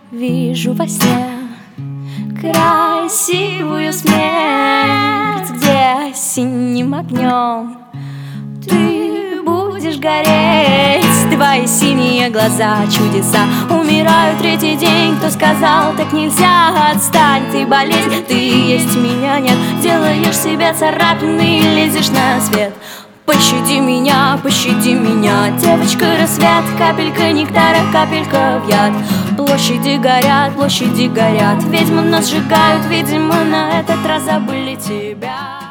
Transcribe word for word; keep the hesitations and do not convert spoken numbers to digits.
Вижу во сне красивую смерть, где синим огнем ты будешь гореть. Твои синие глаза, чудеса. Умираю третий день, кто сказал, так нельзя. Отстань, ты болезнь, ты есть, меня нет. Делаешь себе царапины, лезешь на свет. Пощади меня, пощади меня, девочка, рассвет. Капелька нектара, капелька в яд. Площади горят, площади горят. Ведьмы нас сжигают, видимо, на этот раз забыли тебя.